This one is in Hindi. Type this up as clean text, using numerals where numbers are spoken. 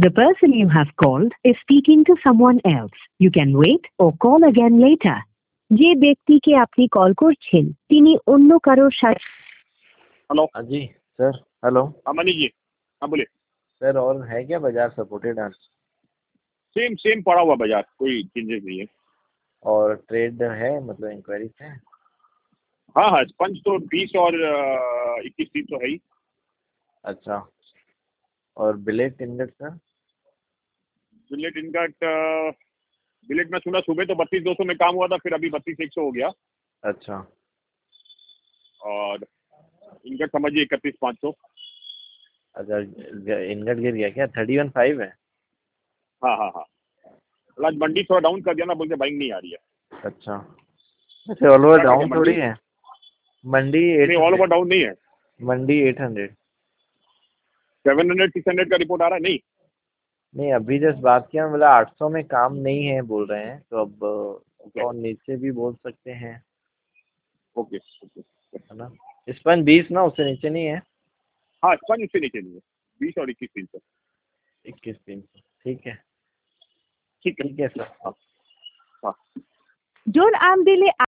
The person you have called is speaking to someone else. You can wait or call again later. যে ব্যক্তিকে আপনি কল করছেন তিনি অন্য কারোর সাথে। हेलो। हाँ जी सर। हेलो। हाँ मनीष जी, हाँ बोलिए। सर और है क्या बाजार सपोर्टेड आज? सेम सेम पड़ा हुआ बाजार, कोई चेंजेस नहीं है। और ट्रेड है, मतलब इंक्वायरीज है? हाँ हाँ, स्पंज तो 20 और 21-30 तो है ही। अच्छा। और billet index sir? Billet ingot, billet में सुना सुबह तो 32,200 में काम हुआ था, फिर अभी 32,100 हो गया। अच्छा। और इनकट समझिए 31,500। अच्छा, इनगट गिर गया क्या? 31.5 है? हाँ हाँ हाँ, आज मंडी थोड़ा डाउन कर दिया ना, बोलते बाइंग नहीं आ रही है। अच्छा। वैसे ऑल ओवर क्या डाउन मंडी? थोड़ी है। मंडी नहीं, ऑल 800। ओवर डाउन नहीं है। मंडी 800। 700-600 का रिपोर्ट आ रहा है। नहीं नहीं, अभी जस्ट बात किया, मतलब 800 में काम नहीं है बोल रहे हैं, तो अब ओके और नीचे भी बोल सकते हैं, ओके ओके। है ना? स्पंज 20 ना, उससे नीचे नहीं है? हाँ, स्पंज उससे नीचे नहीं है, 20 और 21,300। 21,300 ठीक है। ठीक है। ठीक है सर। हाँ हाँ। John Amdile